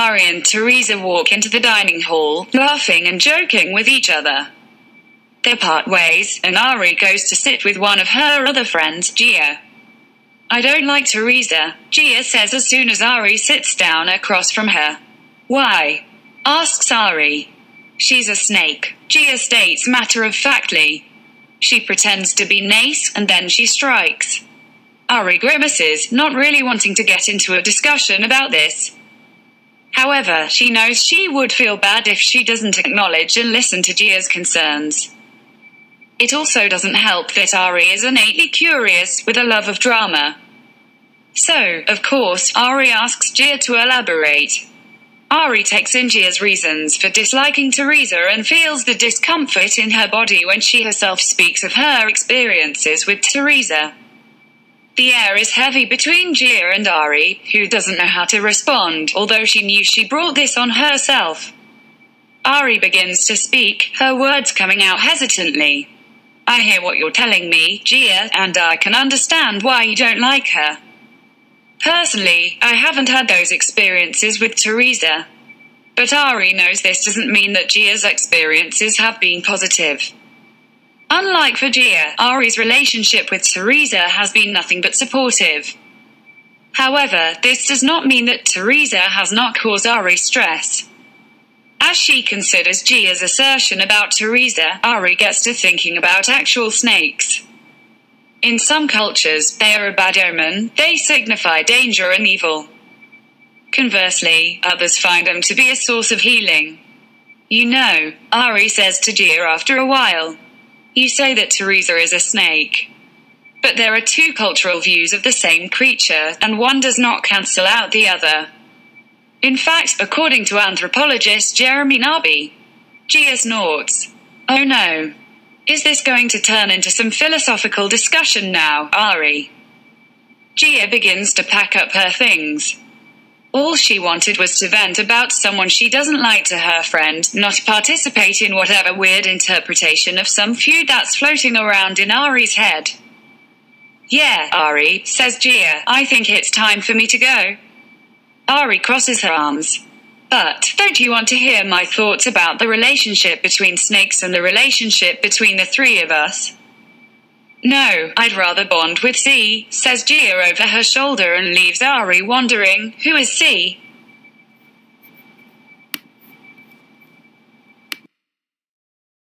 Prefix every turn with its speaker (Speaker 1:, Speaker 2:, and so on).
Speaker 1: Ari and Teresa walk into the dining hall, laughing and joking with each other. They part ways, and Ari goes to sit with one of her other friends, Gia. "I don't like Teresa," Gia says as soon as Ari sits down across from her. "Why?" asks Ari. "She's a snake," Gia states matter-of-factly. She pretends to be nice, and then she strikes. Ari grimaces, not really wanting to get into a discussion about this. However, she knows she would feel bad if she doesn't acknowledge and listen to Gia's concerns. It also doesn't help that Ari is innately curious, with a love of drama. So, of course, Ari asks Gia to elaborate. Ari takes in Gia's reasons for disliking Teresa and feels the discomfort in her body when she herself speaks of her experiences with Teresa. The air is heavy between Gia and Ari, who doesn't know how to respond, although she knew she brought this on herself. Ari begins to speak, her words coming out hesitantly. "I hear what you're telling me, Gia, and I can understand why you don't like her. Personally, I haven't had those experiences with Teresa. But Ari knows this doesn't mean that Gia's experiences have been positive. Unlike for Gia, Ari's relationship with Teresa has been nothing but supportive. However, this does not mean that Teresa has not caused Ari stress. As she considers Gia's assertion about Teresa, Ari gets to thinking about actual snakes. In some cultures, they are a bad omen, they signify danger and evil. Conversely, others find them to be a source of healing. You know, Ari says to Gia after a while. You say that Teresa is a snake. But there are two cultural views of the same creature, and one does not cancel out the other. In fact, according to anthropologist Jeremy Narby, Gia snorts. Oh no. Is this going to turn into some philosophical discussion now, Ari? Gia begins to pack up her things. All she wanted was to vent about someone she doesn't like to her friend, not participate in whatever weird interpretation of some feud that's floating around in Ari's head. Yeah, Ari, says Gia, I think it's time for me to go. Ari crosses her arms. But, don't you want to hear my thoughts about the relationship between snakes and the relationship between the three of us? No, I'd rather bond with C, says Gia over her shoulder and leaves Ari wondering, who is C?